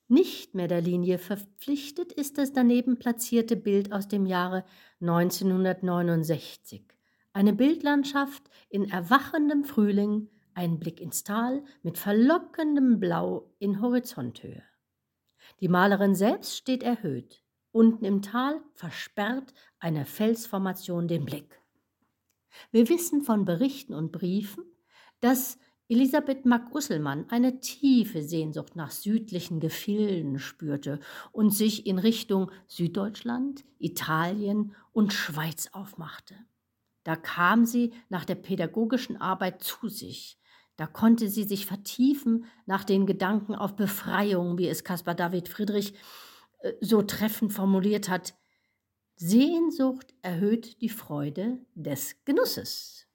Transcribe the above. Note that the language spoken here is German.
Nicht mehr der Linie verpflichtet ist das daneben platzierte Bild aus dem Jahre 1969. Eine Bildlandschaft in erwachendem Frühling, ein Blick ins Tal mit verlockendem Blau in Horizonthöhe. Die Malerin selbst steht erhöht. Unten im Tal versperrt eine Felsformation den Blick. Wir wissen von Berichten und Briefen, dass Elisabeth Mack-Usselmann eine tiefe Sehnsucht nach südlichen Gefilden spürte und sich in Richtung Süddeutschland, Italien und Schweiz aufmachte. Da kam sie nach der pädagogischen Arbeit zu sich. Da konnte sie sich vertiefen nach den Gedanken auf Befreiung, wie es Caspar David Friedrich so treffend formuliert hat. Sehnsucht erhöht die Freude des Genusses.